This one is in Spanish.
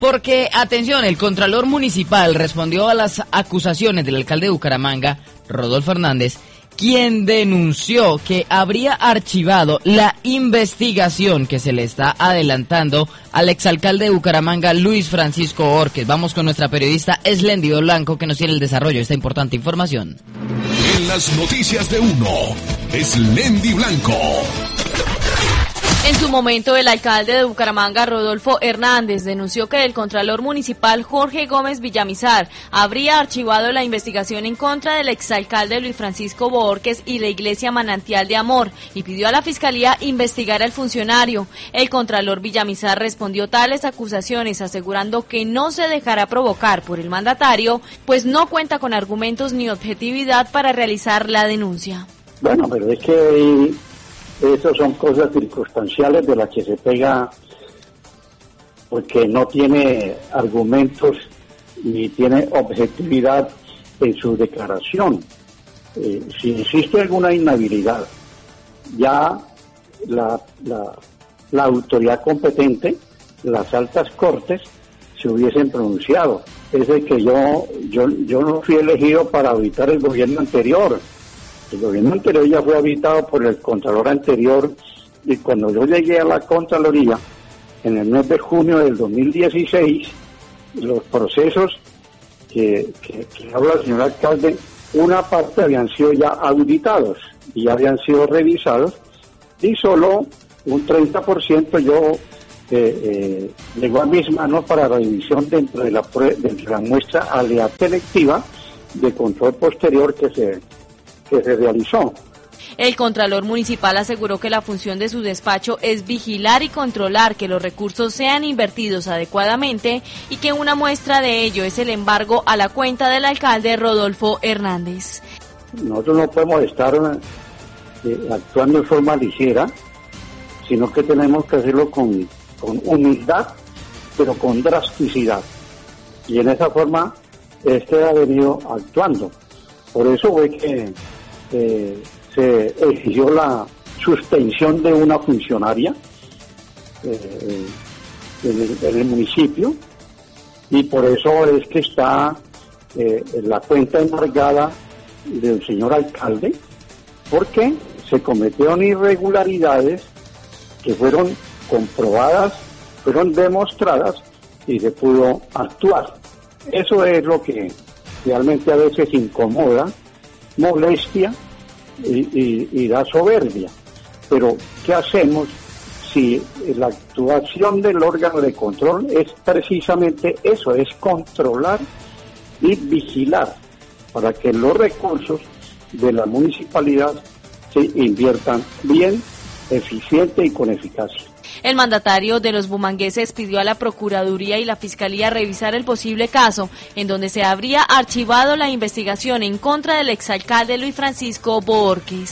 Porque, atención, el Contralor Municipal respondió a las acusaciones del alcalde de Bucaramanga, Rodolfo Hernández, quien denunció que habría archivado la investigación que se le está adelantando al exalcalde de Bucaramanga, Luis Francisco Borges. Vamos con nuestra periodista Eslendido Blanco, que nos tiene el desarrollo de esta importante información. En las noticias de uno, Eslendido Blanco. En su momento, el alcalde de Bucaramanga, Rodolfo Hernández, denunció que el contralor municipal Jorge Gómez Villamizar habría archivado la investigación en contra del exalcalde Luis Francisco Borges y la iglesia Manantial de Amor y pidió a la fiscalía investigar al funcionario. El contralor Villamizar respondió tales acusaciones asegurando que no se dejará provocar por el mandatario, pues no cuenta con argumentos ni objetividad para realizar la denuncia. Bueno, pero es que esas son cosas circunstanciales de las que se pega porque no tiene argumentos ni tiene objetividad en su declaración. Si existe alguna inhabilidad, ya la autoridad competente, las altas cortes, se hubiesen pronunciado. Es de que yo no fui elegido para auditar el gobierno anterior. El gobierno anterior ya fue habitado por el contralor anterior y cuando yo llegué a la Contraloría en el mes de junio del 2016, los procesos que habla el señor alcalde, una parte habían sido ya auditados y ya habían sido revisados y solo un 30% llegó a mis manos para revisión dentro de la muestra aleatoria selectiva de control posterior que se realizó. El contralor municipal aseguró que la función de su despacho es vigilar y controlar que los recursos sean invertidos adecuadamente y que una muestra de ello es el embargo a la cuenta del alcalde Rodolfo Hernández. Nosotros no podemos estar actuando de forma ligera, sino que tenemos que hacerlo con humildad, pero con drasticidad. Y en esa forma ha venido actuando. Por eso fue que se exigió la suspensión de una funcionaria en el municipio y por eso es que está la cuenta embargada del señor alcalde, porque se cometieron irregularidades que fueron comprobadas, fueron demostradas y se pudo actuar. Eso es lo que realmente a veces incomoda, molestia y da soberbia. Pero ¿qué hacemos si la actuación del órgano de control es precisamente eso, es controlar y vigilar para que los recursos de la municipalidad se inviertan bien, eficiente y con eficacia? El mandatario de los bumangueses pidió a la Procuraduría y la Fiscalía revisar el posible caso en donde se habría archivado la investigación en contra del exalcalde Luis Francisco Borges.